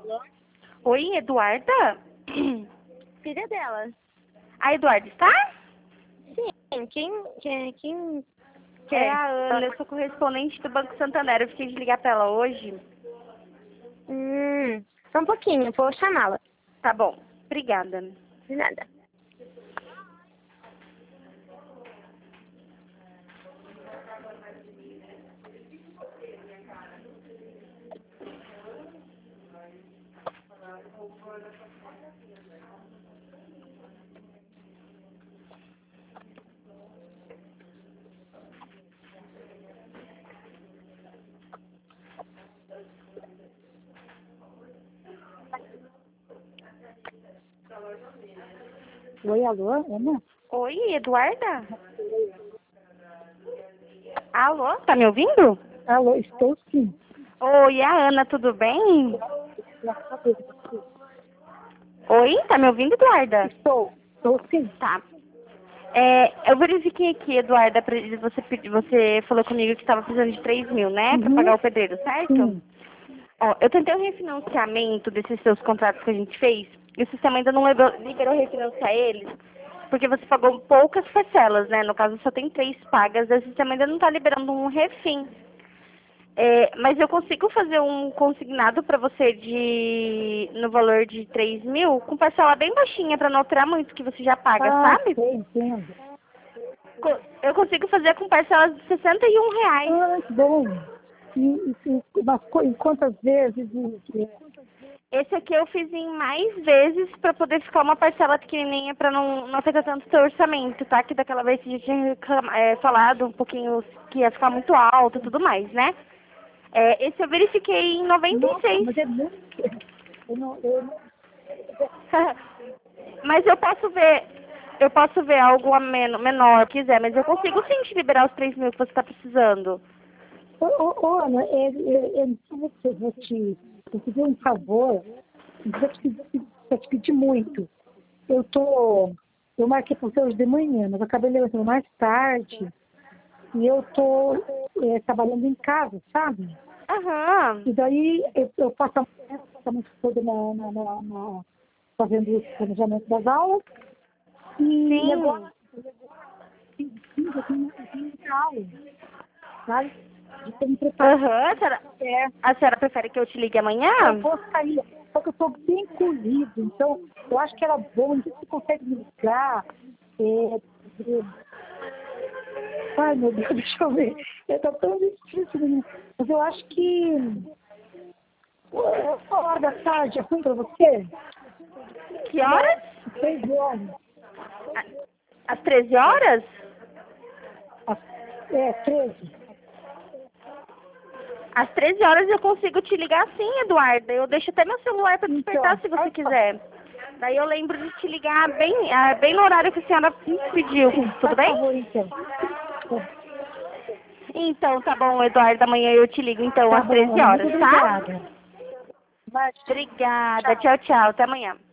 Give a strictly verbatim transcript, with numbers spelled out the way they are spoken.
Oi, Eduarda? Filha dela. A Eduarda está? Sim, quem, quem, quem É quer? a Ana, eu sou correspondente do Banco Santander. Eu fiquei de ligar pra ela hoje. Hum, só um pouquinho, vou chamá-la. Tá bom, obrigada. De nada. Oi, alô, Ana? Oi, Eduarda? Alô, tá me ouvindo? Alô, estou sim. Oi, a Ana, tudo bem? Graças a Deus, você. Oi, tá me ouvindo, Eduarda? Estou, estou sim. Tá. É, eu verifiquei aqui, Eduarda, pra- você, pedi- você falou comigo que estava precisando de três mil, né? Pra Uhum. pagar o pedreiro, certo? Sim. Ó, eu tentei o refinanciamento desses seus contratos que a gente fez e o sistema ainda não liberou, liberou refinanciar eles, porque você pagou poucas parcelas, né? No caso, só tem três pagas, e o sistema ainda não está liberando um refim. É, mas eu consigo fazer um consignado para você de no valor de três mil, com parcela bem baixinha, para não alterar muito o que você já paga, Ah, sabe? sei, entendo. Co- Eu consigo fazer com parcelas de sessenta e um reais. Ah, que bom. E, e, e, mas qu- e quantas vezes? E, e, Esse aqui eu fiz em mais vezes para poder ficar uma parcela pequenininha para não, não afetar tanto o seu orçamento, tá? Que daquela vez você já tinha reclama- é, falado um pouquinho que ia ficar muito alto e tudo mais, né? É, esse eu verifiquei em noventa e nossa, seis. mas é muito. Eu não, eu não, Mas eu posso ver, eu posso ver algo a men menor, se quiser, mas eu consigo sim te liberar os três mil que você está precisando. Ô, ô, ô, Ana, é, é, é, eu vou te, vou pedir um favor, vou te pedir, vou te pedir muito. Eu tô, eu marquei para você hoje de manhã, mas eu acabei levantando mais tarde e eu tô é, trabalhando em casa, sabe? Aham. E daí eu, eu passo a passo muito toda na, na, na, na, fazendo o planejamento das aulas e, e Sim. agora sim, sim, eu tenho, eu tenho muita aula, sabe? De ter me preparado. Aham. A senhora, É, a senhora prefere que eu te ligue amanhã? eu vou sair, só que eu estou bem corrido, então eu acho que era bom, não sei se você consegue me ligar. É, é, ai meu Deus, deixa eu ver. Está tão difícil, menino. Mas eu acho que essa hora da tarde é ruim para você? Que horas? Três horas. A- Às treze horas? Às- É, treze. Às treze horas eu consigo te ligar sim, Eduarda. Eu deixo até meu celular para despertar Então, se você ah, quiser. Daí eu lembro de te ligar bem, ah, bem no horário que a senhora pediu. sim, Tudo faz bem? favor, então. Então, tá bom, Eduardo. Amanhã eu te ligo, então, Tá às bom, treze Ana, muito horas, tá? obrigada. Mas, Obrigada. Tchau, tchau. Até amanhã.